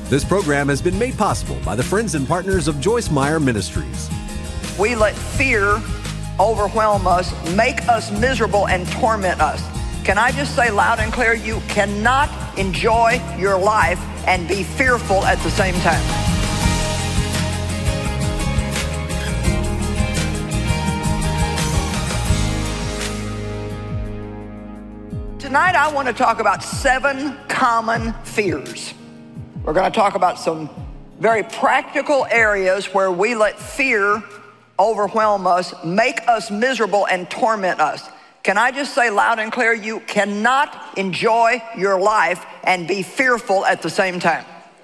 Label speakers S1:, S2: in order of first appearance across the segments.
S1: This program has been made possible by the friends and partners of Joyce Meyer Ministries.
S2: We let fear overwhelm us, make us miserable, and torment us. Can I just say loud and clear, you cannot enjoy your life and be fearful at the same time. Tonight I want to talk about 7 common fears. We're going to talk about some very practical areas where we let fear overwhelm us, make us miserable, and torment us. Can I just say loud and clear, you cannot enjoy your life and be fearful at the same time.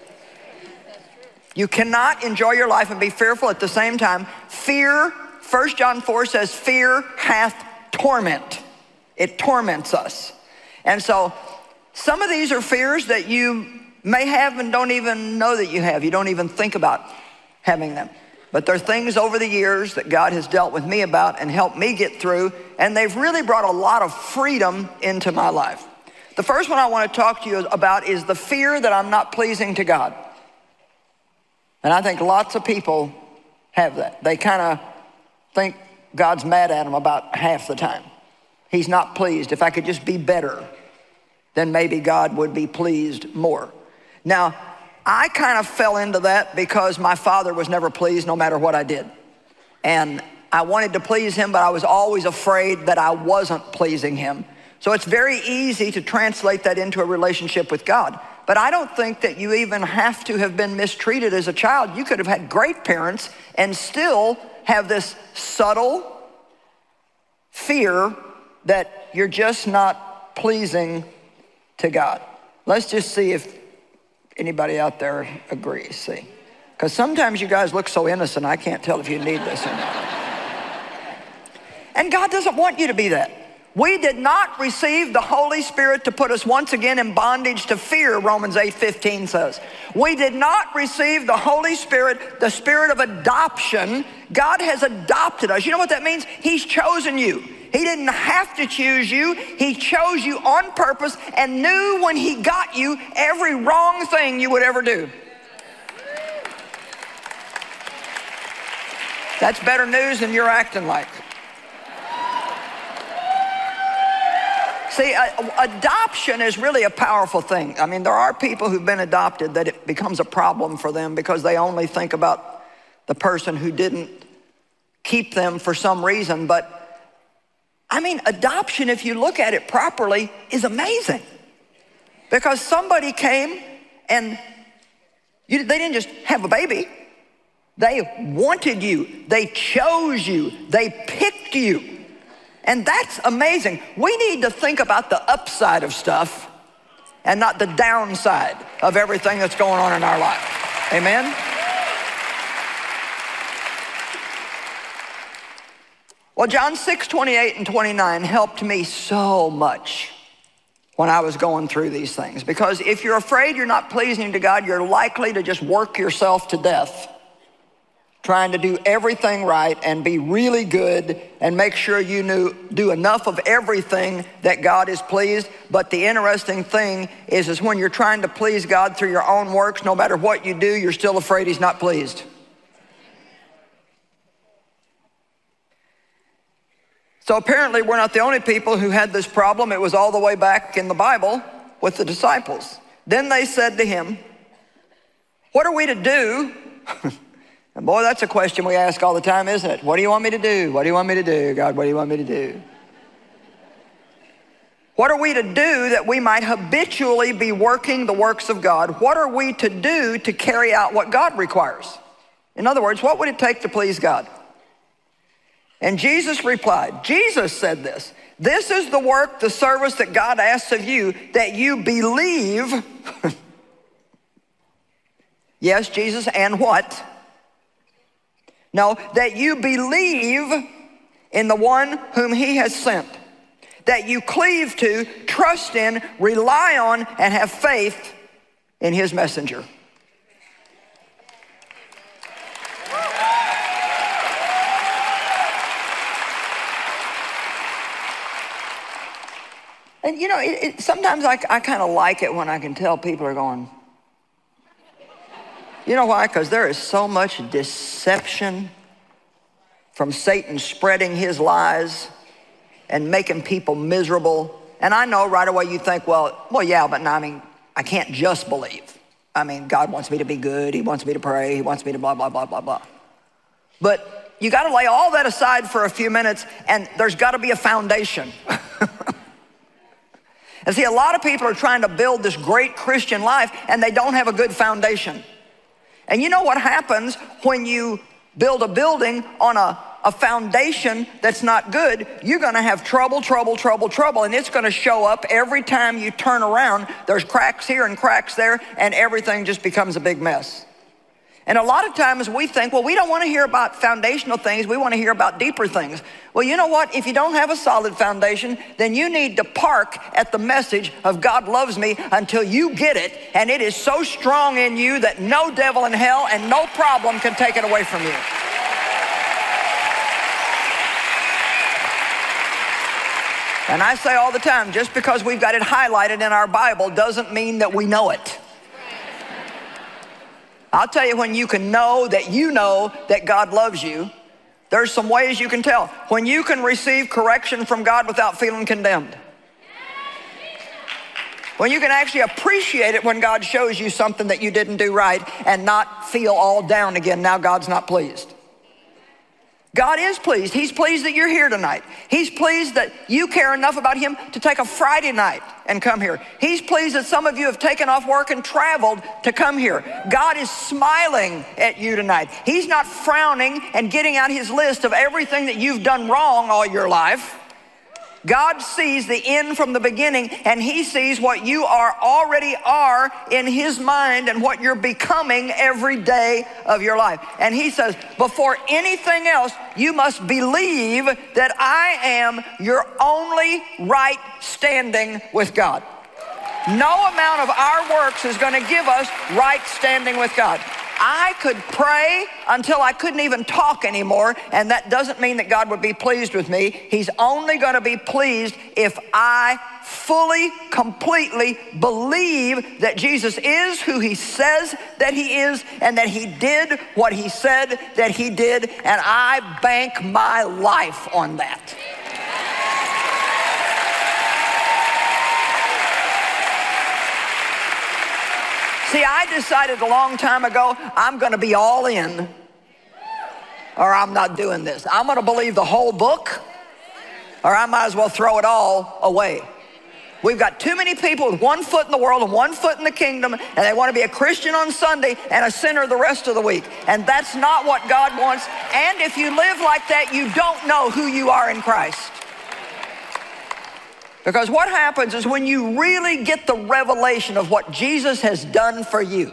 S2: You cannot enjoy your life and be fearful at the same time. Fear, 1 John 4 says, fear hath torment. It torments us. And so some of these are fears that you may have and don't even know that you have. You don't even think about having them. But they're things over the years that God has dealt with me about and helped me get through, and they've really brought a lot of freedom into my life. The first one I want to talk to you about is the fear that I'm not pleasing to God. And I think lots of people have that. They kind of think God's mad at them about half the time. He's not pleased. If I could just be better, then maybe God would be pleased more. Now, I kind of fell into that because my father was never pleased no matter what I did. And I wanted to please him, but I was always afraid that I wasn't pleasing him. So it's very easy to translate that into a relationship with God. But I don't think that you even have to have been mistreated as a child. You could have had great parents and still have this subtle fear that you're just not pleasing to God. Let's just see if anybody out there agrees, see? Because sometimes you guys look so innocent, I can't tell if you need this or not. And God doesn't want you to be that. We did not receive the Holy Spirit to put us once again in bondage to fear, Romans 8:15 says. We did not receive the Holy Spirit, the spirit of adoption. God has adopted us. You know what that means? He's chosen you. He didn't have to choose you. He chose you on purpose and knew when he got you every wrong thing you would ever do. That's better news than you're acting like. See, adoption is really a powerful thing. I mean, there are people who've been adopted that it becomes a problem for them because they only think about the person who didn't keep them for some reason. But I mean, adoption, if you look at it properly, is amazing. Because somebody came and they didn't just have a baby. They wanted you. They chose you. They picked you. And that's amazing. We need to think about the upside of stuff and not the downside of everything that's going on in our life. Amen? Well, John 6:28 and 29 helped me so much when I was going through these things. Because if you're afraid you're not pleasing to God, you're likely to just work yourself to death trying to do everything right and be really good and make sure you do enough of everything that God is pleased. But the interesting thing is when you're trying to please God through your own works, no matter what you do, you're still afraid he's not pleased. So apparently we're not the only people who had this problem. It was all the way back in the Bible with the disciples. Then they said to him, what are we to do? And boy, that's a question we ask all the time, isn't it? What do you want me to do? What do you want me to do? God, what do you want me to do? What are we to do that we might habitually be working the works of God? What are we to do to carry out what God requires? In other words, what would it take to please God? And Jesus replied, Jesus said this, this is the work, the service that God asks of you, that you believe. Yes, Jesus, and what? No, that you believe in the one whom he has sent, that you cleave to, trust in, rely on, and have faith in his messenger. And you know, sometimes I kind of like it when I can tell people are going, You know why? Because there is so much deception from Satan spreading his lies and making people miserable. And I know right away you think, well, yeah, but no, I mean, I can't just believe. I mean, God wants me to be good. He wants me to pray. He wants me to blah, blah, blah, blah, blah. But you got to lay all that aside for a few minutes, and there's got to be a foundation. And see, a lot of people are trying to build this great Christian life, and they don't have a good foundation. And you know what happens when you build a building on a foundation that's not good? You're gonna have trouble, and it's gonna show up every time you turn around. There's cracks here and cracks there, and everything just becomes a big mess. And a lot of times we think, well, we don't want to hear about foundational things. We want to hear about deeper things. Well, you know what? If you don't have a solid foundation, then you need to park at the message of God loves me until you get it. And it is so strong in you that no devil in hell and no problem can take it away from you. And I say all the time, just because we've got it highlighted in our Bible doesn't mean that we know it. I'll tell you when you can know that God loves you. There's some ways you can tell. When you can receive correction from God without feeling condemned. When you can actually appreciate it when God shows you something that you didn't do right and not feel all down again. Now God's not pleased. God is pleased. He's pleased that you're here tonight. He's pleased that you care enough about him to take a Friday night and come here. He's pleased that some of you have taken off work and traveled to come here. God is smiling at you tonight. He's not frowning and getting out his list of everything that you've done wrong all your life. God sees the end from the beginning, and he sees what you already are in his mind and what you're becoming every day of your life. And he says, before anything else, you must believe that I am your only right standing with God. No amount of our works is going to give us right standing with God. I could pray until I couldn't even talk anymore, and that doesn't mean that God would be pleased with me. He's only going to be pleased if I fully, completely believe that Jesus is who he says that he is, and that he did what he said that he did, and I bank my life on that. See, I decided a long time ago, I'm going to be all in, or I'm not doing this. I'm going to believe the whole book, or I might as well throw it all away. We've got too many people with one foot in the world and one foot in the kingdom, and they want to be a Christian on Sunday and a sinner the rest of the week. And that's not what God wants. And if you live like that, you don't know who you are in Christ. Because what happens is when you really get the revelation of what Jesus has done for you,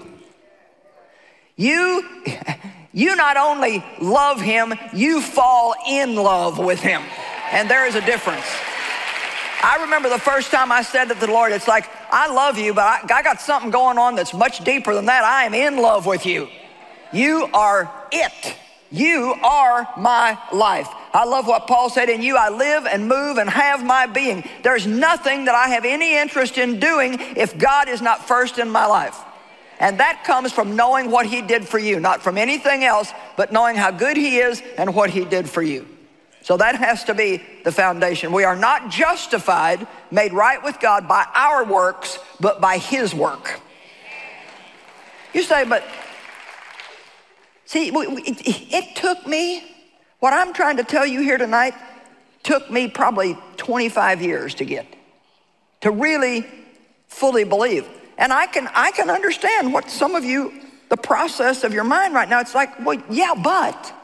S2: you not only love him, you fall in love with him. And there is a difference. I remember the first time I said to the Lord, it's like, I love you, but I got something going on that's much deeper than that. I am in love with you. You are it. You are my life. I love what Paul said, in you I live and move and have my being. There's nothing that I have any interest in doing if God is not first in my life. And that comes from knowing what he did for you, not from anything else, but knowing how good he is and what he did for you. So that has to be the foundation. We are not justified, made right with God by our works, but by his work. You say, but see, it took me, what I'm trying to tell you here tonight, took me probably 25 years to get, to really fully believe. And I can understand what some of you, the process of your mind right now, it's like, well, yeah, but.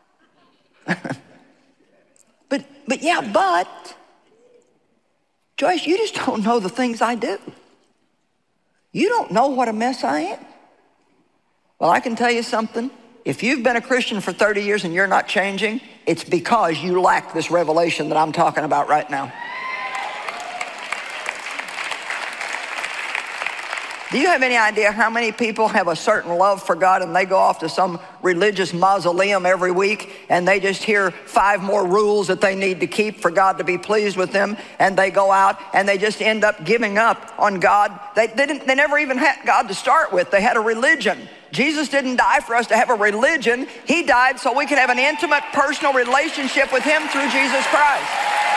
S2: but yeah, but. Joyce, you just don't know the things I do. You don't know what a mess I am. Well, I can tell you something. If you've been a Christian for 30 years and you're not changing, it's because you lack this revelation that I'm talking about right now. Do you have any idea how many people have a certain love for God and they go off to some religious mausoleum every week and they just hear 5 more rules that they need to keep for God to be pleased with them, and they go out and they just end up giving up on God? They never even had God to start with. They had a religion. Jesus didn't die for us to have a religion. He died so we could have an intimate, personal relationship with him through Jesus Christ.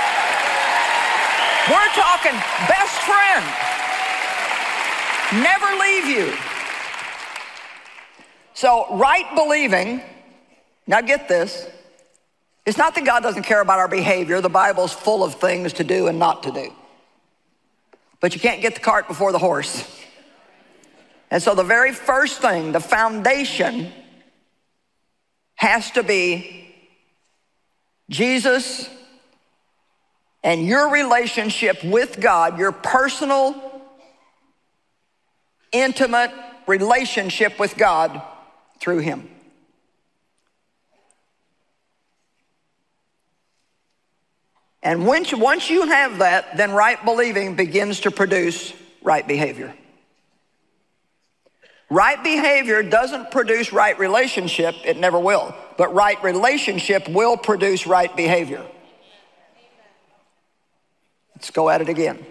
S2: We're talking best friend. Never leave you. So right believing, now get this, it's not that God doesn't care about our behavior. The Bible's full of things to do and not to do. But you can't get the cart before the horse. And so the very first thing, the foundation, has to be Jesus and your relationship with God, your personal, intimate relationship with God through him. And once you have that, then right believing begins to produce right behavior. Right behavior doesn't produce right relationship, it never will. But right relationship will produce right behavior. Let's go at it again.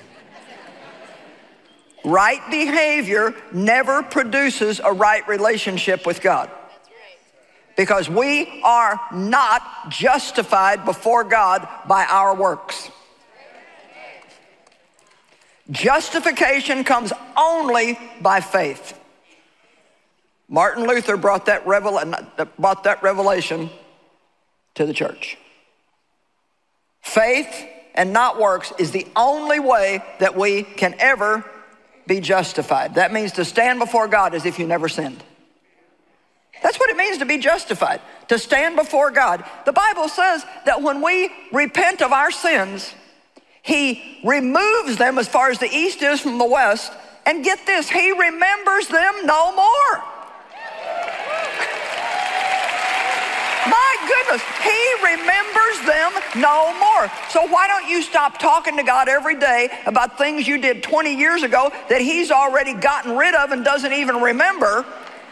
S2: Right behavior never produces a right relationship with God. Because we are not justified before God by our works. Justification comes only by faith. Martin Luther brought that revelation to the church. Faith and not works is the only way that we can ever be justified. That means to stand before God as if you never sinned. That's what it means to be justified, to stand before God. The Bible says that when we repent of our sins, he removes them as far as the east is from the west, and get this, he remembers them no more. My goodness, he remembers them no more. So why don't you stop talking to God every day about things you did 20 years ago that he's already gotten rid of and doesn't even remember?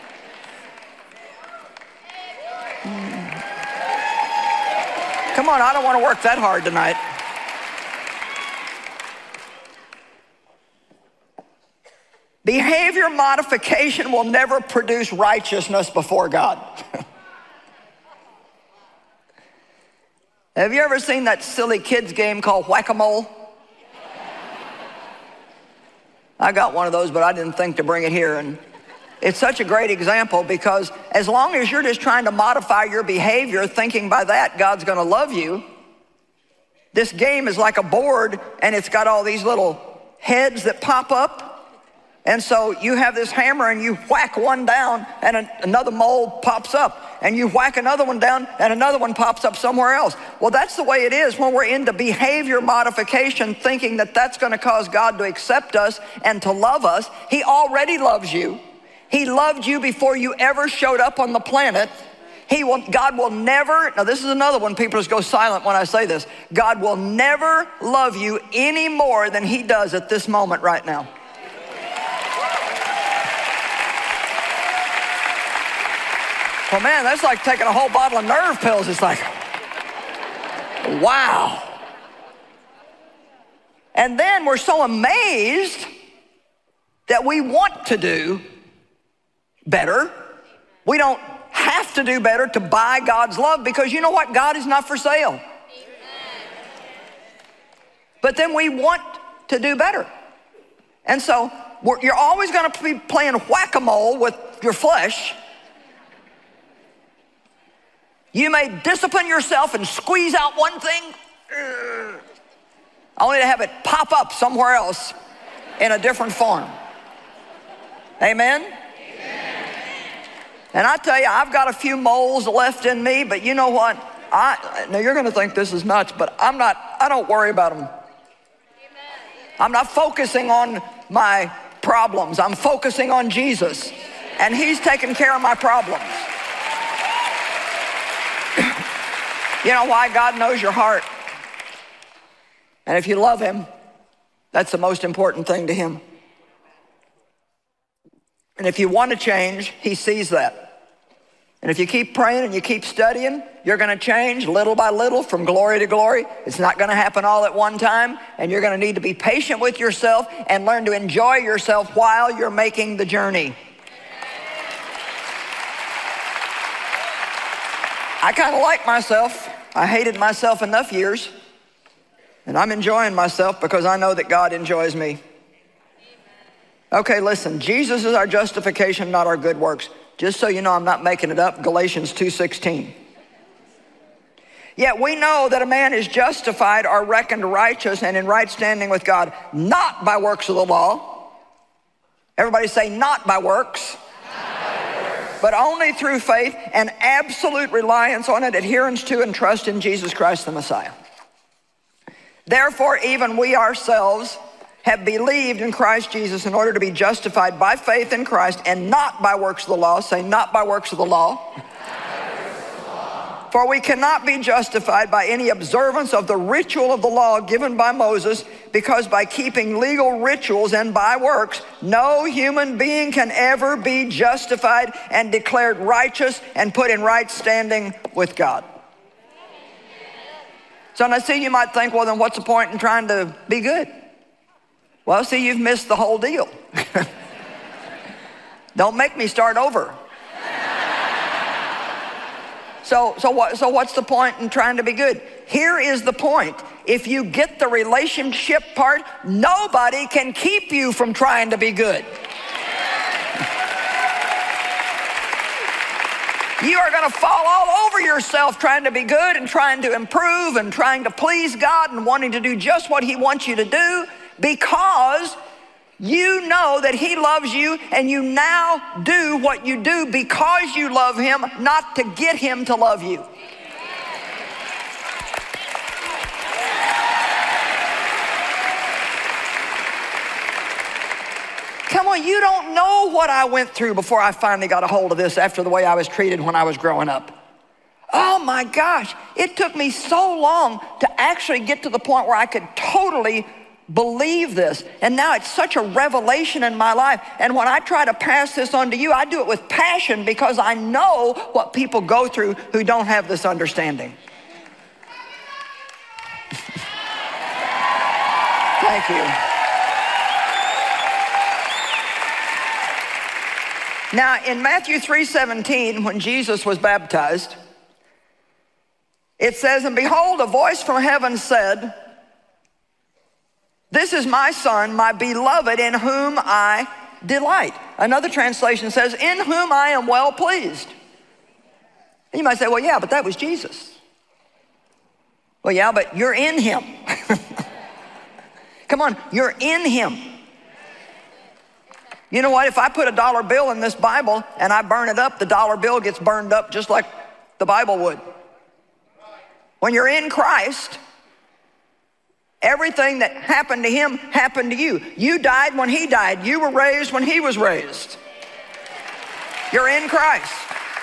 S2: Come on, I don't want to work that hard tonight. Behavior modification will never produce righteousness before God. Have you ever seen that silly kids game called Whack-A-Mole? I got one of those, but I didn't think to bring it here. And it's such a great example, because as long as you're just trying to modify your behavior, thinking by that God's going to love you, this game is like a board, and it's got all these little heads that pop up. And so you have this hammer and you whack one down and another mole pops up, and you whack another one down and another one pops up somewhere else. Well, that's the way it is when we're into behavior modification, thinking that that's going to cause God to accept us and to love us. He already loves you. He loved you before you ever showed up on the planet. God will never, now this is another one, people just go silent when I say this. God will never love you any more than he does at this moment right now. Well, man, that's like taking a whole bottle of nerve pills. It's like, wow. And then we're so amazed that we want to do better. We don't have to do better to buy God's love, because you know what? God is not for sale. Amen. But then we want to do better. And so you're always going to be playing whack-a-mole with your flesh. You may discipline yourself and squeeze out one thing, only to have it pop up somewhere else in a different form. Amen? And I tell you, I've got a few moles left in me, but you know what? Now you're going to think this is nuts, but I don't worry about them. I'm not focusing on my problems. I'm focusing on Jesus, and he's taking care of my problems. You know why? God knows your heart. And if you love him, that's the most important thing to him. And if you want to change, he sees that. And if you keep praying and you keep studying, you're going to change little by little from glory to glory. It's not going to happen all at one time, and you're going to need to be patient with yourself and learn to enjoy yourself while you're making the journey. I kind of like myself. I hated myself enough years, and I'm enjoying myself because I know that God enjoys me. Okay, listen, Jesus is our justification, not our good works. Just so you know, I'm not making it up, Galatians 2:16. Yet we know that a man is justified or reckoned righteous and in right standing with God, not by works of the law. Everybody say, not by works. But only through faith and absolute reliance on it, adherence to and trust in Jesus Christ the Messiah. Therefore, even we ourselves have believed in Christ Jesus in order to be justified by faith in Christ and not by works of the law. Say, not by works of the law. For we cannot be justified by any observance of the ritual of the law given by Moses, because by keeping legal rituals and by works, no human being can ever be justified and declared righteous and put in right standing with God. So now see, you might think, well, then what's the point in trying to be good? Well, see, you've missed the whole deal. Don't make me start over. So what's the point in trying to be good? Here is the point. If you get the relationship part, nobody can keep you from trying to be good. You are going to fall all over yourself trying to be good and trying to improve and trying to please God and wanting to do just what he wants you to do, because you know that he loves you, and you now do what you do because you love him, not to get him to love you. Come on, you don't know what I went through before I finally got a hold of this after the way I was treated when I was growing up. Oh my gosh, it took me so long to actually get to the point where I could totally believe this. And now it's such a revelation in my life. And when I try to pass this on to you, I do it with passion because I know what people go through who don't have this understanding. Thank you. Now, in Matthew 3:17, when Jesus was baptized, it says, and behold, a voice from heaven said, this is my son, my beloved, in whom I delight. Another translation says, in whom I am well pleased. And you might say, well, yeah, but that was Jesus. Well, yeah, but you're in him. Come on, you're in him. You know what? If I put a dollar bill in this Bible and I burn it up, the dollar bill gets burned up just like the Bible would. When you're in Christ, everything that happened to him happened to you. You died when he died. You were raised when he was raised. You're in Christ.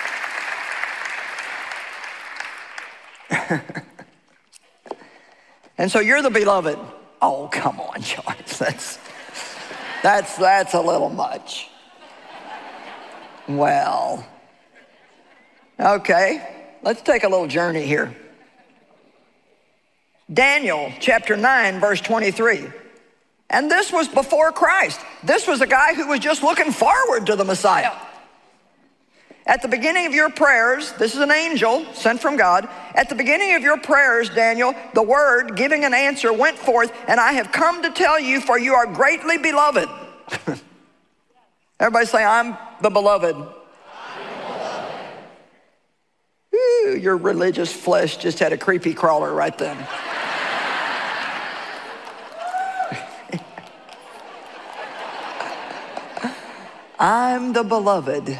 S2: And so you're the beloved. Oh, come on, Joyce. That's a little much. Well, okay, let's take a little journey here. Daniel chapter 9, verse 23. And this was before Christ. This was a guy who was just looking forward to the Messiah. At the beginning of your prayers, this is an angel sent from God. At the beginning of your prayers, Daniel, the word giving an answer went forth, and I have come to tell you, for you are greatly beloved. Everybody say, I'm the beloved. Ooh, your religious flesh just had a creepy crawler right then. I'm the beloved.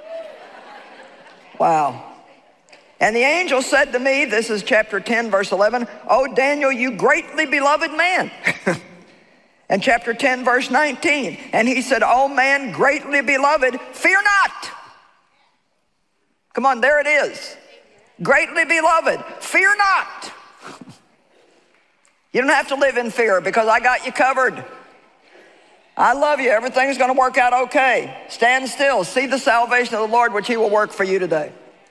S2: Wow. And the angel said to me, this is chapter 10, verse 11, oh, Daniel, you greatly beloved man. And chapter 10, verse 19, and he said, oh, man, greatly beloved, fear not. Come on, there it is. Greatly beloved, fear not. You don't have to live in fear because I got you covered. I love you. Everything's going to work out okay. Stand still. See the salvation of the Lord, which he will work for you today.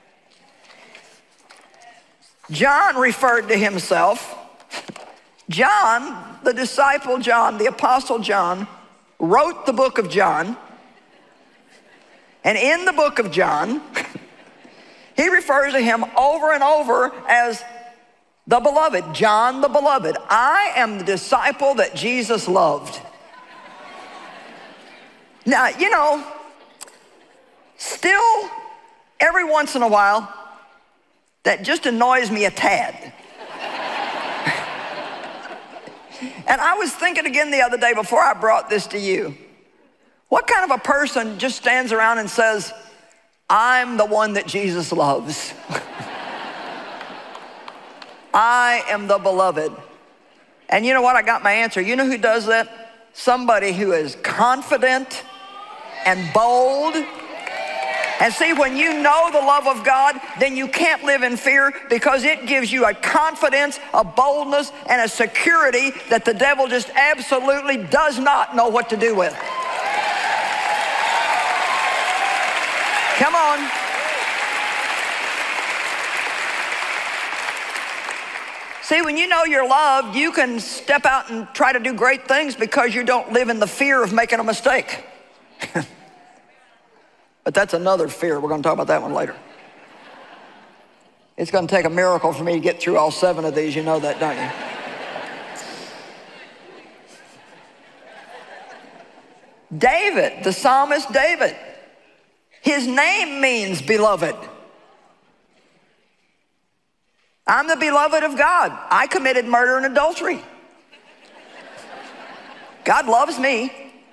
S2: John referred to himself. John, the disciple John, the apostle John, wrote the book of John. And in the book of John, he refers to him over and over as the beloved, John the beloved. I am the disciple that Jesus loved. Now, you know, still every once in a while, that just annoys me a tad. And I was thinking again the other day before I brought this to you, what kind of a person just stands around and says, I'm the one that Jesus loves. I am the beloved. And you know what? I got my answer. You know who does that? Somebody who is confident and bold. And see, when you know the love of God, then you can't live in fear, because it gives you a confidence, a boldness, and a security that the devil just absolutely does not know what to do with. Come on. See, when you know you're loved, you can step out and try to do great things because you don't live in the fear of making a mistake. But that's another fear. We're going to talk about that one later. It's going to take a miracle for me to get through all 7 of these. You know that, don't you? David, the psalmist David, his name means beloved. I'm the beloved of God. I committed murder and adultery. God loves me.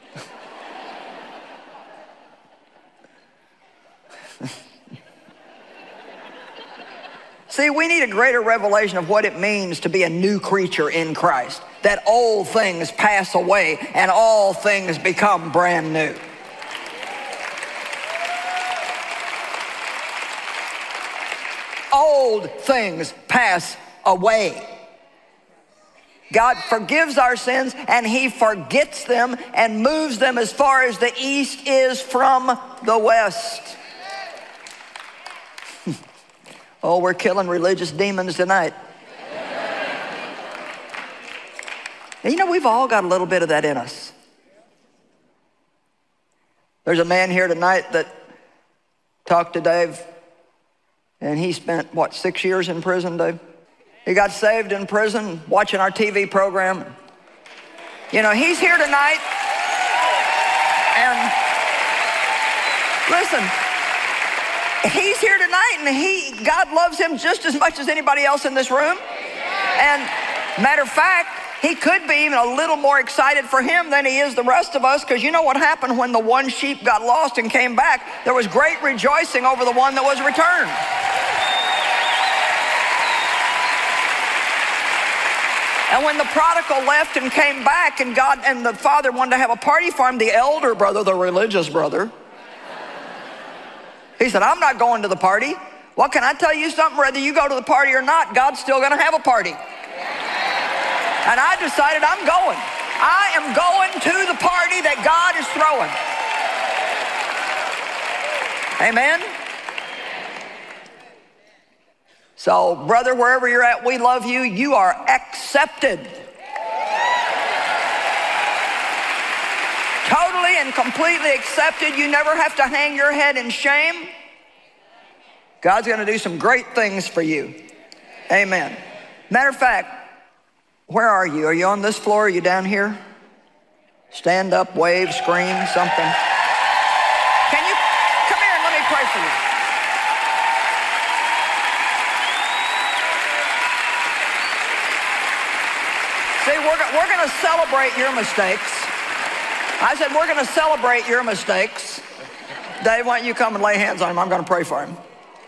S2: See, we need a greater revelation of what it means to be a new creature in Christ. That old things pass away and all things become brand new. Old things pass away. God forgives our sins and he forgets them and moves them as far as the east is from the west. Oh, we're killing religious demons tonight. And you know, we've all got a little bit of that in us. There's a man here tonight that talked to Dave, and he spent, what, 6 years in prison, Dave? He got saved in prison watching our TV program. You know, he's here tonight, and listen, he's here tonight, and God loves him just as much as anybody else in this room. And matter of fact, he could be even a little more excited for him than he is the rest of us, because you know what happened when the one sheep got lost and came back? There was great rejoicing over the one that was returned. And when the prodigal left and came back, and God and the father wanted to have a party for him, the elder brother, the religious brother, he said, I'm not going to the party. Well, can I tell you something? Whether you go to the party or not, God's still going to have a party. And I decided I'm going. I am going to the party that God is throwing. Amen? So, brother, wherever you're at, we love you. You are accepted. Totally and completely accepted. You never have to hang your head in shame. God's going to do some great things for you. Amen. Matter of fact, where are you? Are you on this floor? Are you down here? Stand up, wave, scream, something. Can you come here and let me pray for you? See, we're going to celebrate your mistakes. I said, we're going to celebrate your mistakes. Dave, why don't you come and lay hands on him? I'm going to pray for him.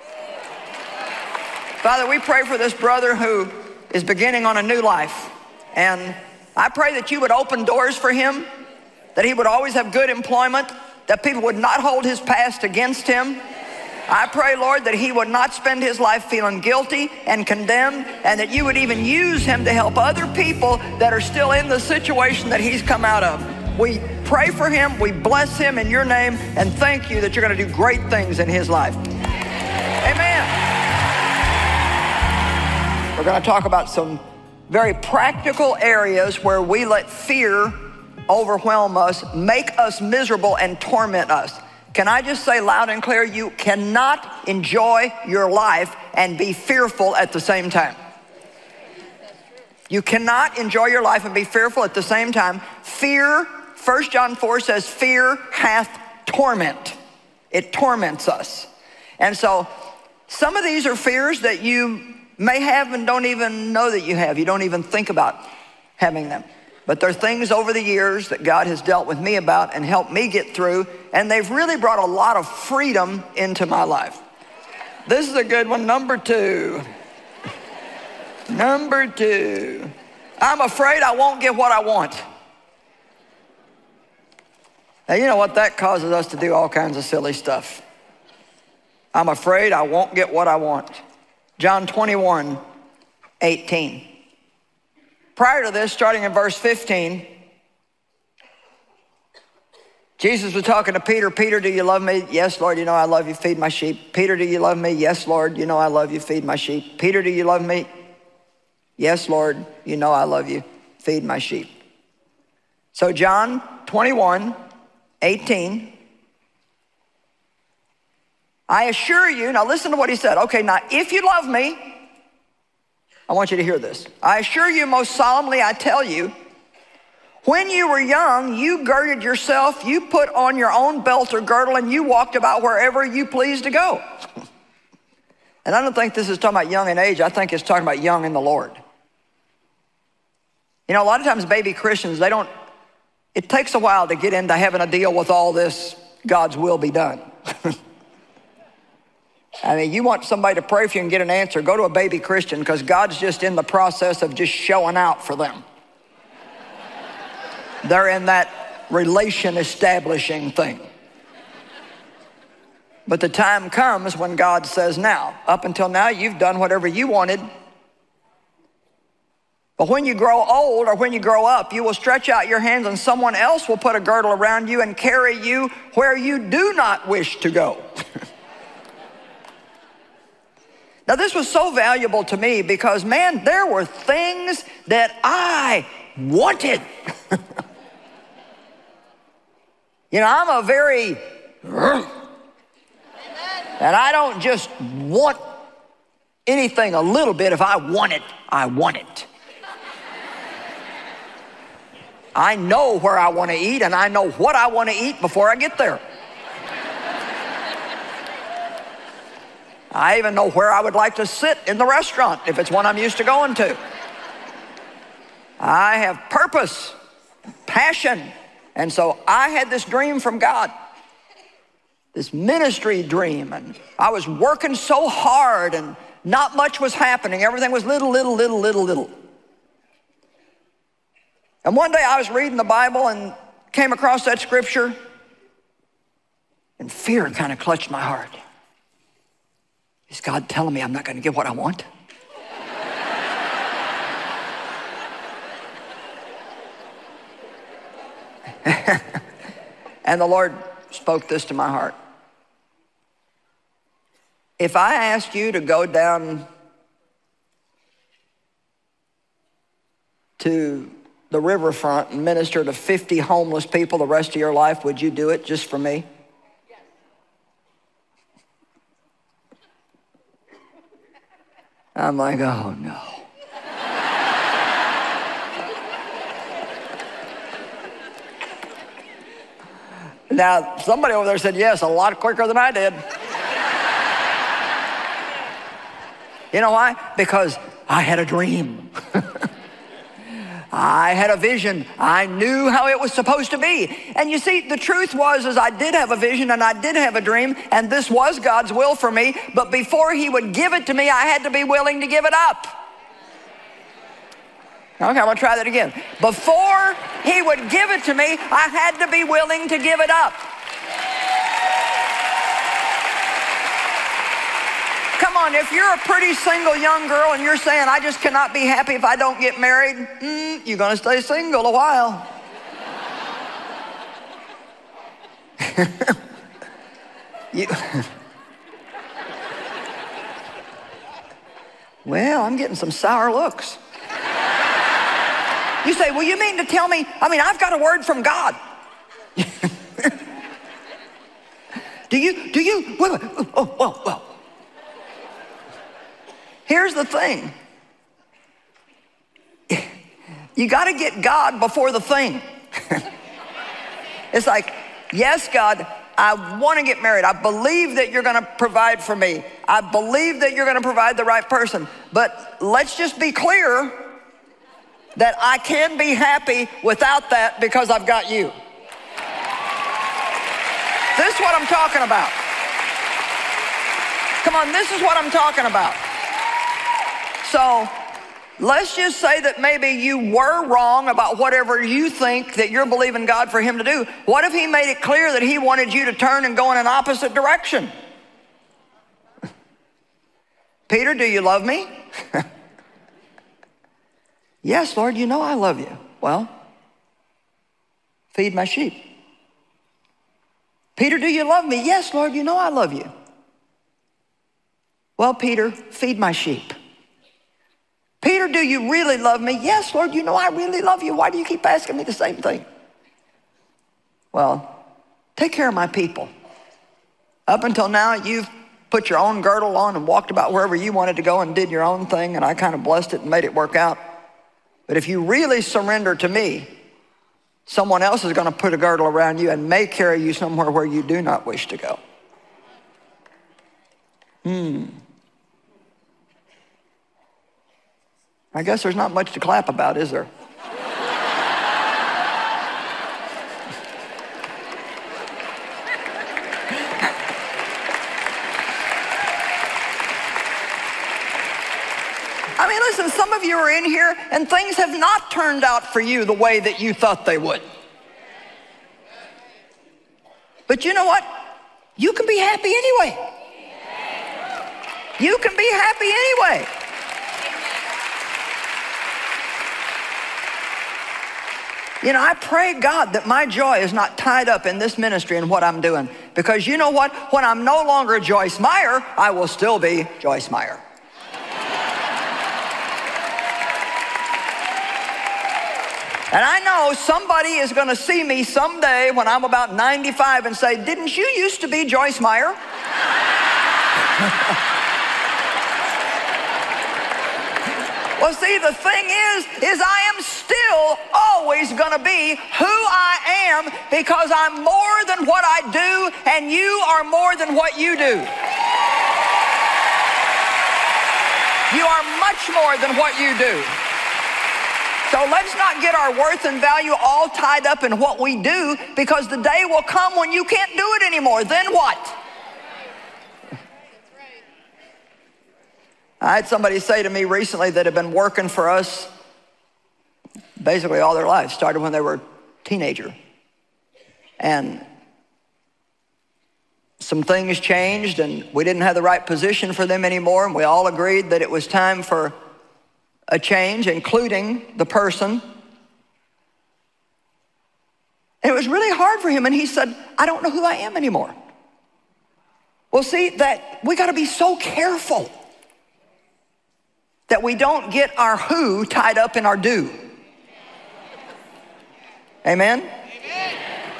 S2: Father, we pray for this brother who is beginning on a new life. And I pray that you would open doors for him, that he would always have good employment, that people would not hold his past against him. I pray, Lord, that he would not spend his life feeling guilty and condemned, and that you would even use him to help other people that are still in the situation that he's come out of. We pray for him. We bless him in your name and thank you that you're going to do great things in his life. Amen. We're going to talk about some very practical areas where we let fear overwhelm us, make us miserable, and torment us. Can I just say loud and clear, you cannot enjoy your life and be fearful at the same time. You cannot enjoy your life and be fearful at the same time. Fear, 1 John 4 says, fear hath torment. It torments us. And so some of these are fears that you may have and don't even know that you have. You don't even think about having them. But they're things over the years that God has dealt with me about and helped me get through, and they've really brought a lot of freedom into my life. This is a good one, number 2. Number 2. I'm afraid I won't get what I want. Now, you know what? That causes us to do all kinds of silly stuff. I'm afraid I won't get what I want. John 21:18. Prior to this, starting in verse 15, Jesus was talking to Peter. Peter, do you love me? Yes, Lord, you know I love you. Feed my sheep. Peter, do you love me? Yes, Lord, you know I love you. Feed my sheep. Peter, do you love me? Yes, Lord, you know I love you. Feed my sheep. So John 21:18. I assure you, now listen to what he said. Okay, now if you love me, I want you to hear this. I assure you, most solemnly, I tell you, when you were young, you girded yourself, you put on your own belt or girdle, and you walked about wherever you pleased to go. And I don't think this is talking about young in age. I think it's talking about young in the Lord. You know, a lot of times baby Christians, it takes a while to get into having to deal with all this God's will be done. I mean, you want somebody to pray for you and get an answer, go to a baby Christian, because God's just in the process of just showing out for them. They're in that relation establishing thing. But the time comes when God says, now, up until now, you've done whatever you wanted. But when you grow old or when you grow up, you will stretch out your hands and someone else will put a girdle around you and carry you where you do not wish to go. Now, this was so valuable to me because, man, there were things that I wanted. You know, I'm a very, and I don't just want anything a little bit. If I want it, I want it. I know where I want to eat, and I know what I want to eat before I get there. I even know where I would like to sit in the restaurant if it's one I'm used to going to. I have purpose, passion, and so I had this dream from God, this ministry dream, and I was working so hard and not much was happening. Everything was little. And one day I was reading the Bible and came across that scripture, and fear kind of clutched my heart. Is God telling me I'm not going to get what I want? And the Lord spoke this to my heart. If I asked you to go down to the riverfront and minister to 50 homeless people the rest of your life, would you do it just for me? I'm like, oh no. Now, somebody over there said yes a lot quicker than I did. You know why? Because I had a dream. I had a vision. I knew how it was supposed to be. And you see, the truth was is I did have a vision and I did have a dream, and this was God's will for me, but before he would give it to me, I had to be willing to give it up. Okay, I'm gonna try that again. Before he would give it to me, I had to be willing to give it up. Come on, if you're a pretty single young girl and you're saying, I just cannot be happy if I don't get married, you're gonna stay single a while. Well, I'm getting some sour looks. You say, well, you mean to tell me, I've got a word from God. Well. Here's the thing. You got to get God before the thing. It's like, yes, God, I want to get married. I believe that you're going to provide for me. I believe that you're going to provide the right person. But let's just be clear that I can be happy without that because I've got you. This is what I'm talking about. Come on, this is what I'm talking about. So let's just say that maybe you were wrong about whatever you think that you're believing God for him to do. What if he made it clear that he wanted you to turn and go in an opposite direction? Peter, do you love me? Yes, Lord, you know I love you. Well, feed my sheep. Peter, do you love me? Yes, Lord, you know I love you. Well, Peter, feed my sheep. Peter, do you really love me? Yes, Lord, you know I really love you. Why do you keep asking me the same thing? Well, take care of my people. Up until now, you've put your own girdle on and walked about wherever you wanted to go and did your own thing, and I kind of blessed it and made it work out. But if you really surrender to me, someone else is going to put a girdle around you and may carry you somewhere where you do not wish to go. I guess there's not much to clap about, is there? Listen, some of you are in here and things have not turned out for you the way that you thought they would. But you know what? You can be happy anyway. You can be happy anyway. You know, I pray, God, that my joy is not tied up in this ministry and what I'm doing. Because you know what? When I'm no longer Joyce Meyer, I will still be Joyce Meyer. And I know somebody is going to see me someday when I'm about 95 and say, didn't you used to be Joyce Meyer? Well, see, the thing is I am still always going to be who I am because I'm more than what I do and you are more than what you do. You are much more than what you do. So let's not get our worth and value all tied up in what we do, because the day will come when you can't do it anymore. Then what? I had somebody say to me recently that had been working for us basically all their life, started when they were a teenager. And some things changed and we didn't have the right position for them anymore, and we all agreed that it was time for a change, including the person. And it was really hard for him, and he said, I don't know who I am anymore. Well, see, that we got to be so careful that we don't get our who tied up in our do. Amen? Amen.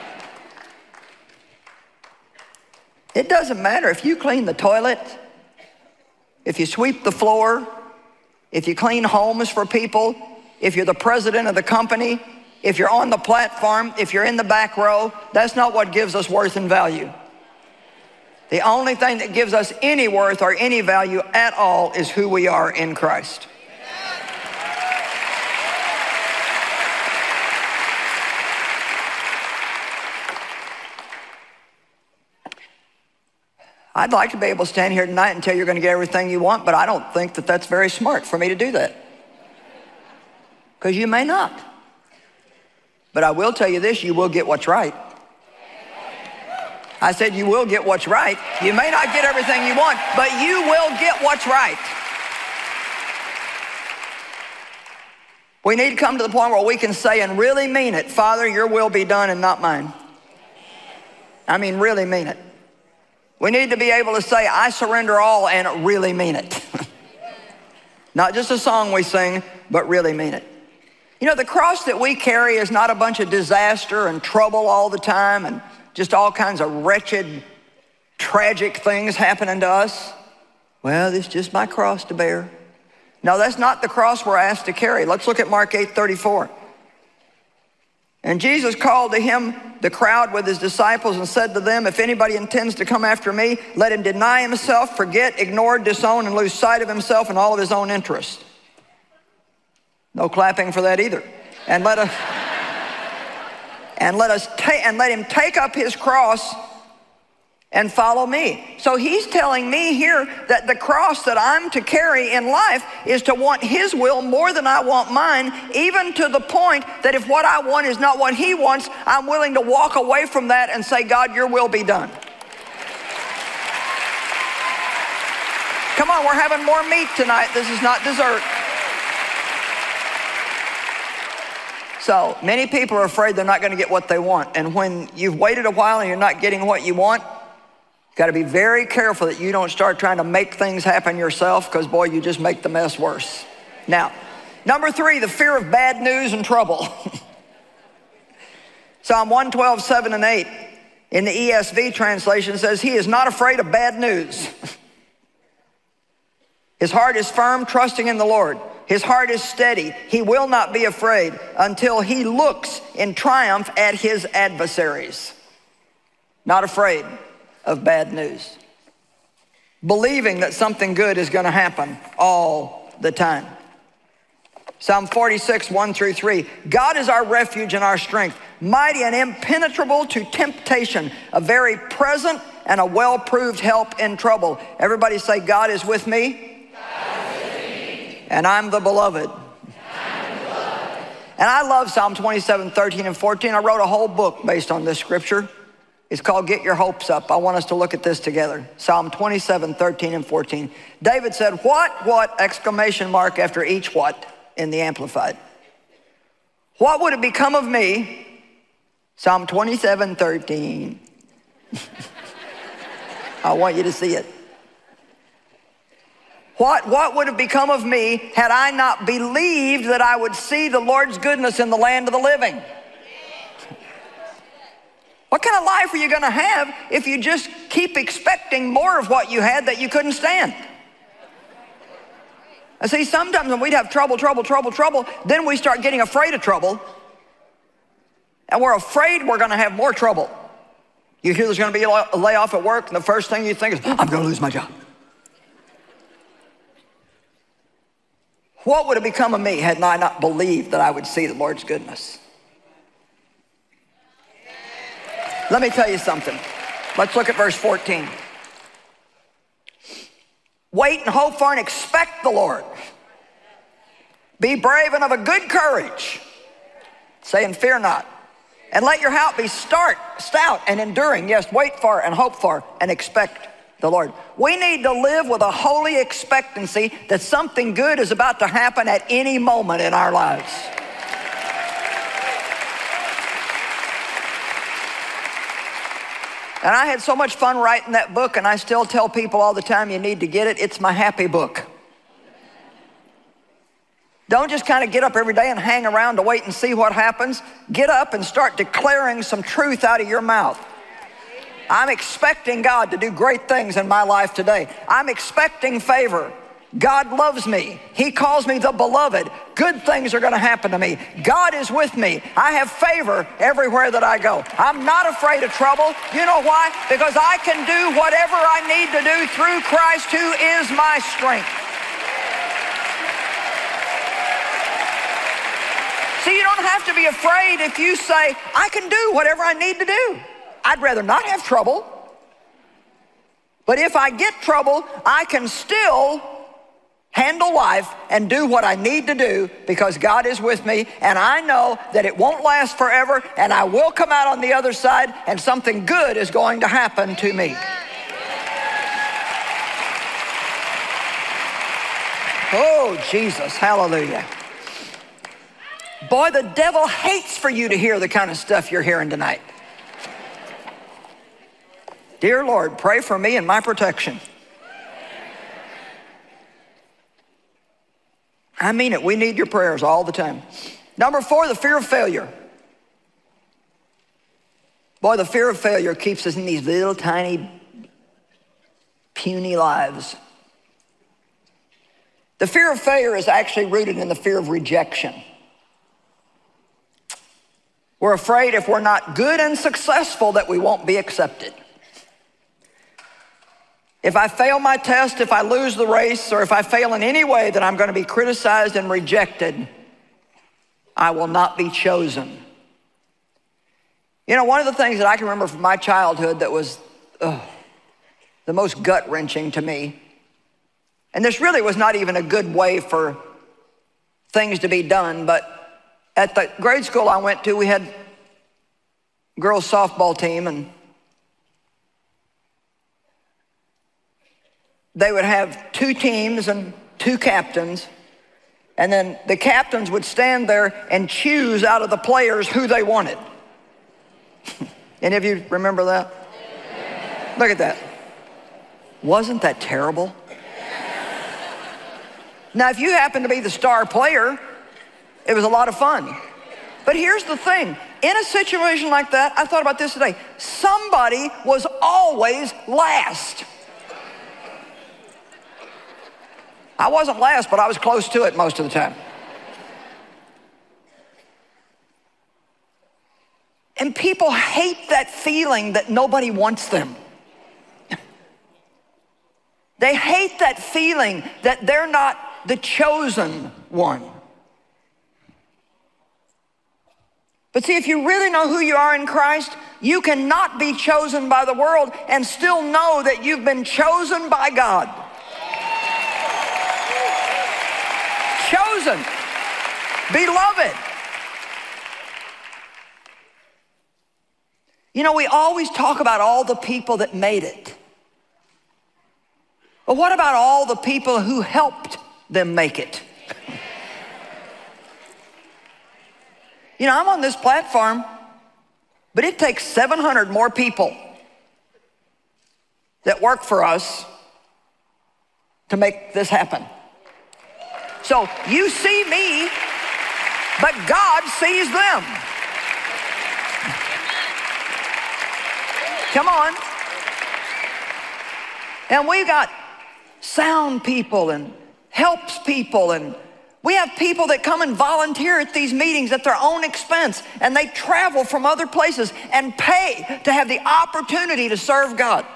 S2: It doesn't matter if you clean the toilet, if you sweep the floor, if you clean homes for people, if you're the president of the company, if you're on the platform, if you're in the back row. That's not what gives us worth and value. The only thing that gives us any worth or any value at all is who we are in Christ. I'd like to be able to stand here tonight and tell you you're going to get everything you want, but I don't think that that's very smart for me to do that. Because you may not. But I will tell you this, you will get what's right. I said you will get what's right. You may not get everything you want, but you will get what's right. We need to come to the point where we can say and really mean it, Father, your will be done and not mine. I mean, really mean it. We need to be able to say, I surrender all, and really mean it. Not just a song we sing, but really mean it. You know, the cross that we carry is not a bunch of disaster and trouble all the time and just all kinds of wretched, tragic things happening to us. Well, this is just my cross to bear. No, that's not the cross we're asked to carry. Let's look at Mark 8:34. And Jesus called to him the crowd with his disciples and said to them, if anybody intends to come after me, let him deny himself, forget, ignore, disown, and lose sight of himself and all of his own interests. No clapping for that either. And let him take up his cross and follow me. So he's telling me here that the cross that I'm to carry in life is to want his will more than I want mine, even to the point that if what I want is not what he wants, I'm willing to walk away from that and say, God, your will be done. Come on, we're having more meat tonight. This is not dessert. So many people are afraid they're not going to get what they want. And when you've waited a while and you're not getting what you want, you've got to be very careful that you don't start trying to make things happen yourself, because boy, you just make the mess worse. Now, number 3, the fear of bad news and trouble. Psalm 112, 7 and 8 in the ESV translation says, he is not afraid of bad news. His heart is firm, trusting in the Lord. His heart is steady. He will not be afraid until he looks in triumph at his adversaries. Not afraid of bad news. Believing that something good is going to happen all the time. Psalm 46, 1 through 3. God is our refuge and our strength, mighty and impenetrable to temptation, a very present and a well-proved help in trouble. Everybody say, God is with me. And I'm the beloved. And I love Psalm 27, 13 and 14. I wrote a whole book based on this scripture. It's called Get Your Hopes Up. I want us to look at this together. Psalm 27, 13 and 14. David said, what, exclamation mark after each what in the Amplified. What would have become of me? Psalm 27, 13. I want you to see it. What would have become of me had I not believed that I would see the Lord's goodness in the land of the living? What kind of life are you going to have if you just keep expecting more of what you had that you couldn't stand? I see, sometimes when we'd have trouble, then we start getting afraid of trouble, and we're afraid we're going to have more trouble. You hear there's going to be a layoff at work, and the first thing you think is, I'm going to lose my job. What would have become of me had I not believed that I would see the Lord's goodness? Let me tell you something. Let's look at verse 14. Wait and hope for and expect the Lord. Be brave and of a good courage, saying, fear not. And let your heart be stout and enduring. Yes, wait for and hope for and expect the Lord. We need to live with a holy expectancy that something good is about to happen at any moment in our lives. And I had so much fun writing that book, and I still tell people all the time, you need to get it. It's my happy book. Don't just kind of get up every day and hang around to wait and see what happens. Get up and start declaring some truth out of your mouth. I'm expecting God to do great things in my life today. I'm expecting favor. God loves me. He calls me the beloved. Good things are going to happen to me. God is with me. I have favor everywhere that I go. I'm not afraid of trouble. You know why? Because I can do whatever I need to do through Christ, who is my strength. See, you don't have to be afraid if you say, I can do whatever I need to do. I'd rather not have trouble. But if I get trouble, I can still handle life and do what I need to do because God is with me, and I know that it won't last forever, and I will come out on the other side, and something good is going to happen to me. Oh, Jesus, hallelujah. Boy, the devil hates for you to hear the kind of stuff you're hearing tonight. Dear Lord, pray for me and my protection. I mean it. We need your prayers all the time. Number 4, the fear of failure. Boy, the fear of failure keeps us in these little tiny, puny lives. The fear of failure is actually rooted in the fear of rejection. We're afraid if we're not good and successful that we won't be accepted. If I fail my test, if I lose the race, or if I fail in any way that I'm going to be criticized and rejected, I will not be chosen. You know, one of the things that I can remember from my childhood that was the most gut-wrenching to me, and this really was not even a good way for things to be done, but at the grade school I went to, we had a girls' softball team, and they would have 2 teams and 2 captains, and then the captains would stand there and choose out of the players who they wanted. Any of you remember that? Look at that. Wasn't that terrible? Now, if you happen to be the star player, it was a lot of fun. But here's the thing. In a situation like that, I thought about this today. Somebody was always last. I wasn't last, but I was close to it most of the time. And people hate that feeling that nobody wants them. They hate that feeling that they're not the chosen one. But see, if you really know who you are in Christ, you cannot be chosen by the world and still know that you've been chosen by God. Chosen, beloved. You know, we always talk about all the people that made it. But what about all the people who helped them make it? You know, I'm on this platform, but it takes 700 more people that work for us to make this happen. So you see me, but God sees them. Come on. And we've got sound people and helps people, and we have people that come and volunteer at these meetings at their own expense, and they travel from other places and pay to have the opportunity to serve God.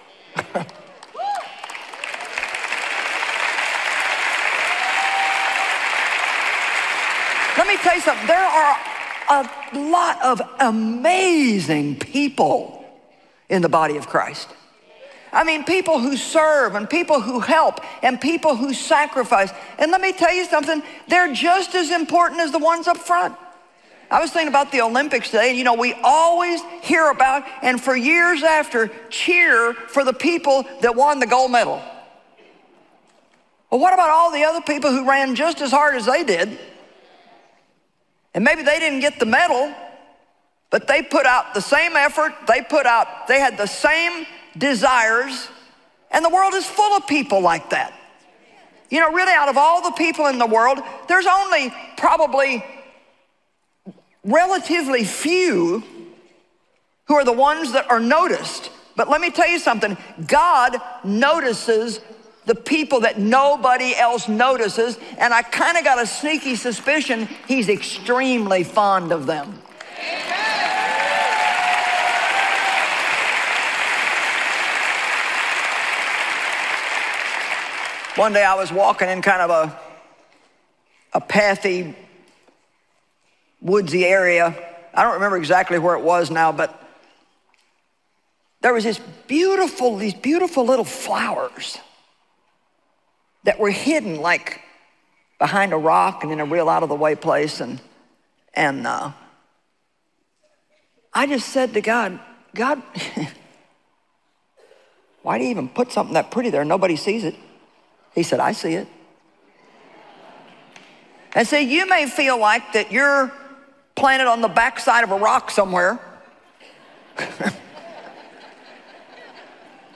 S2: Let me tell you something. There are a lot of amazing people in the body of Christ. I mean, people who serve and people who help and people who sacrifice. And let me tell you something, they're just as important as the ones up front. I was thinking about the Olympics today, and you know, we always hear about, and for years after, cheer for the people that won the gold medal. Well, what about all the other people who ran just as hard as they did? And maybe they didn't get the medal, but they put out the same effort, they had the same desires, and the world is full of people like that. You know, really, out of all the people in the world, there's only probably relatively few who are the ones that are noticed. But let me tell you something, God notices the people that nobody else notices, and I kind of got a sneaky suspicion he's extremely fond of them. One day I was walking in kind of a pathy, woodsy area. I don't remember exactly where it was now, but there was these beautiful little flowers that were hidden like behind a rock and in a real out of the way place. And I just said to God, why do you even put something that pretty there? Nobody sees it. He said, I see it. And so you may feel like that you're planted on the backside of a rock somewhere.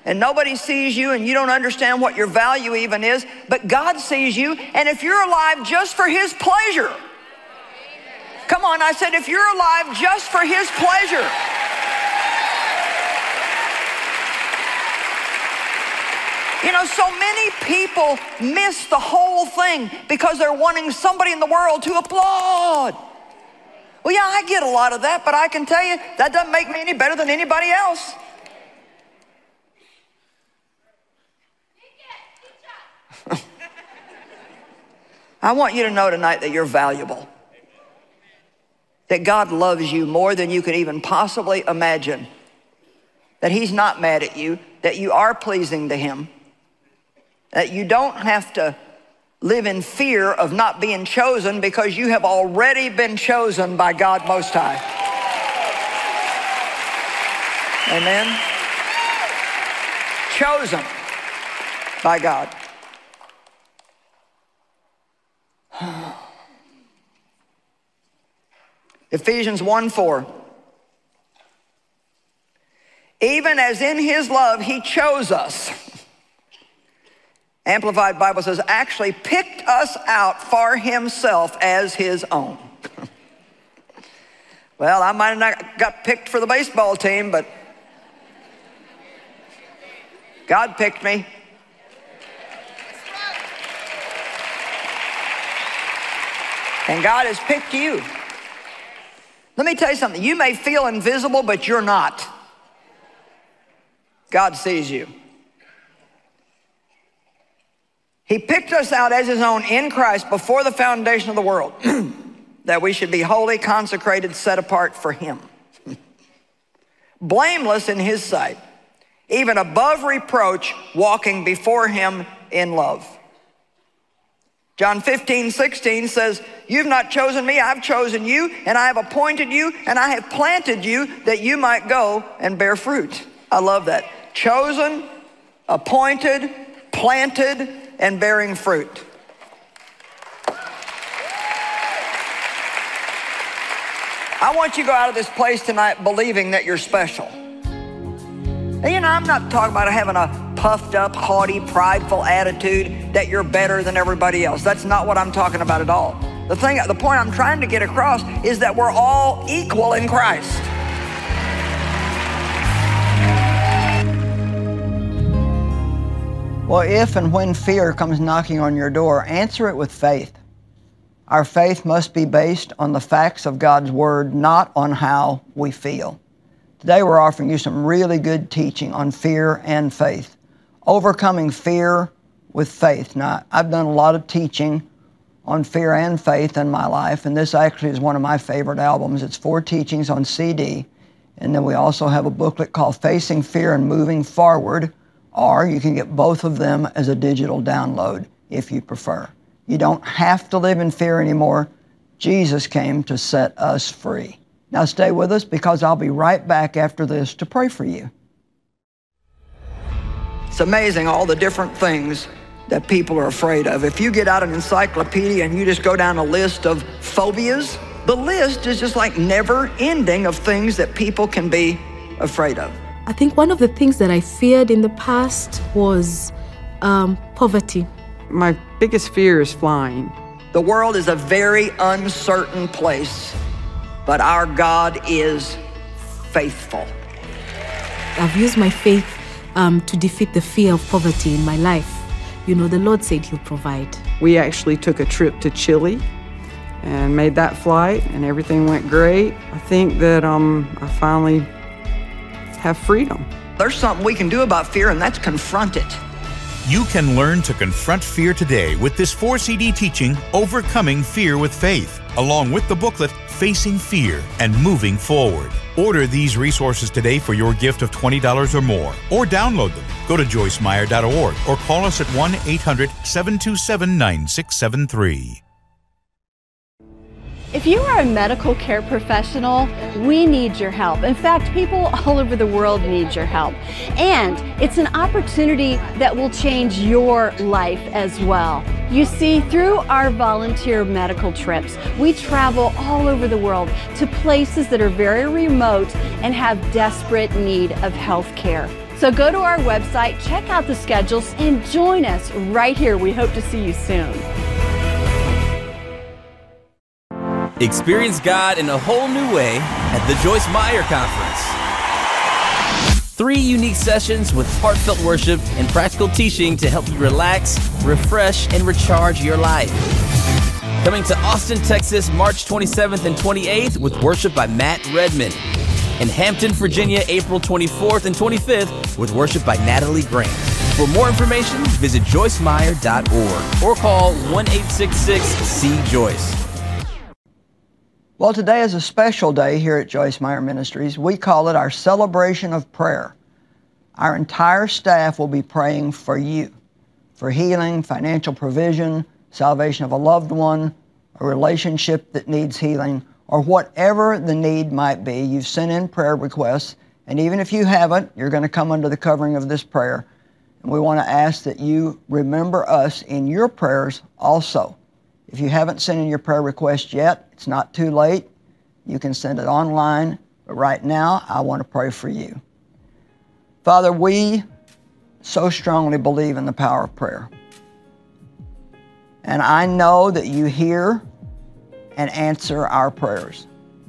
S2: and nobody sees you, and you don't understand what your value even is, but God sees you, and if you're alive just for His pleasure, come on, I said, if you're alive just for His pleasure, you know, so many people miss the whole thing because they're wanting somebody in the world to applaud. Well, yeah, I get a lot of that, but I can tell you that doesn't make me any better than anybody else. I want you to know tonight that you're valuable, that God loves you more than you could even possibly imagine, that He's not mad at you, that you are pleasing to Him, that you don't have to live in fear of not being chosen because you have already been chosen by God Most High. Amen? Chosen by God. Ephesians 1:4. Even as in His love He chose us. Amplified Bible says, actually picked us out for Himself as His own. Well, I might have not got picked for the baseball team, but God picked me. And God has picked you. Let me tell you something. You may feel invisible, but you're not. God sees you. He picked us out as His own in Christ before the foundation of the world, that we should be holy, consecrated, set apart for Him. Blameless in His sight, even above reproach, walking before Him in love. John 15:16 says, you've not chosen me, I've chosen you, and I have appointed you, and I have planted you that you might go and bear fruit. I love that. Chosen, appointed, planted, and bearing fruit. I want you to go out of this place tonight believing that you're special. And you know, I'm not talking about having a puffed up, haughty, prideful attitude that you're better than everybody else. That's not what I'm talking about at all. The point I'm trying to get across is that we're all equal in Christ. Well, if and when fear comes knocking on your door, answer it with faith. Our faith must be based on the facts of God's Word, not on how we feel. Today we're offering you some really good teaching on fear and faith. Overcoming fear with faith. Now, I've done a lot of teaching on fear and faith in my life, and this actually is one of my favorite albums. It's 4 teachings on CD, and then we also have a booklet called Facing Fear and Moving Forward, or you can get both of them as a digital download if you prefer. You don't have to live in fear anymore. Jesus came to set us free. Now stay with us because I'll be right back after this to pray for you. It's amazing all the different things that people are afraid of. If you get out an encyclopedia and you just go down a list of phobias, the list is just like never ending of things that people can be afraid of.
S3: I think one of the things that I feared in the past was poverty.
S4: My biggest fear is flying.
S2: The world is a very uncertain place, but our God is faithful.
S3: I've used my faith to defeat the fear of poverty in my life. You know, the Lord said He'll provide.
S4: We actually took a trip to Chile and made that flight, and everything went great. I think that I finally have freedom.
S2: There's something we can do about fear, and that's confront it.
S5: You can learn to confront fear today with this 4-CD teaching, Overcoming Fear with Faith, along with the booklet, Facing Fear and Moving Forward. Order these resources today for your gift of $20 or more, or download them. Go to joycemeyer.org or call us at 1-800-727-9673.
S6: If you are a medical care professional, we need your help. In fact, people all over the world need your help. And it's an opportunity that will change your life as well. You see, through our volunteer medical trips, we travel all over the world to places that are very remote and have desperate need of health care. So go to our website, check out the schedules, and join us right here. We hope to see you soon.
S7: Experience God in a whole new way at the Joyce Meyer Conference. 3 unique sessions with heartfelt worship and practical teaching to help you relax, refresh, and recharge your life. Coming to Austin, Texas, March 27th and 28th with worship by Matt Redman. And Hampton, Virginia, April 24th and 25th with worship by Natalie Grant. For more information, visit joycemeyer.org or call 1-866-C-JOYCE.
S2: Well, today is a special day here at Joyce Meyer Ministries. We call it our celebration of prayer. Our entire staff will be praying for you, for healing, financial provision, salvation of a loved one, a relationship that needs healing, or whatever the need might be. You've sent in prayer requests, and even if you haven't, you're going to come under the covering of this prayer. And we want to ask that you remember us in your prayers also. If you haven't sent in your prayer request yet, it's not too late. You can send it online, but right now, I want to pray for you. Father, we so strongly believe in the power of prayer. And I know that you hear and answer our prayers.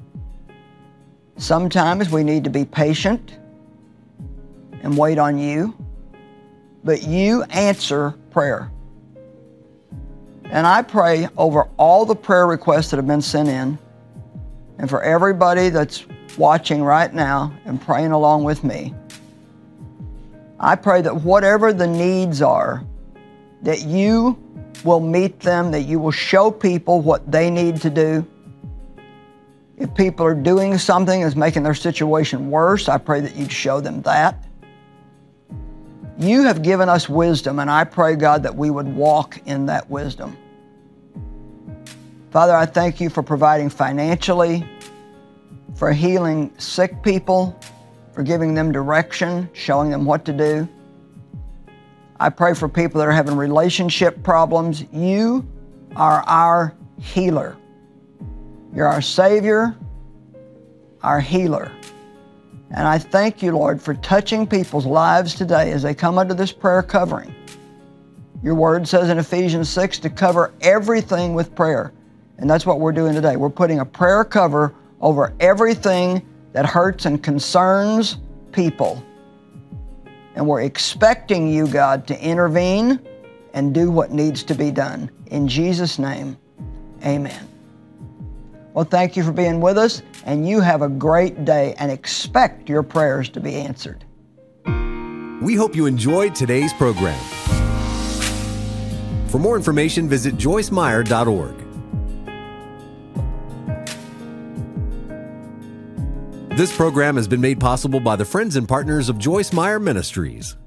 S2: Sometimes we need to be patient and wait on you, but you answer prayer. And I pray over all the prayer requests that have been sent in, and for everybody that's watching right now and praying along with me. I pray that whatever the needs are, that you will meet them, that you will show people what they need to do. If people are doing something that's making their situation worse, I pray that you'd show them that. You have given us wisdom, and I pray, God, that we would walk in that wisdom. Father, I thank you for providing financially, for healing sick people, for giving them direction, showing them what to do. I pray for people that are having relationship problems. You are our healer. You're our Savior, our healer. And I thank you, Lord, for touching people's lives today as they come under this prayer covering. Your word says in Ephesians 6 to cover everything with prayer. And that's what we're doing today. We're putting a prayer cover over everything that hurts and concerns people. And we're expecting you, God, to intervene and do what needs to be done. In Jesus' name, amen. Well, thank you for being with us, and you have a great day, and expect your prayers to be answered.
S1: We hope you enjoyed today's program. For more information, visit joycemeyer.org. This program has been made possible by the friends and partners of Joyce Meyer Ministries.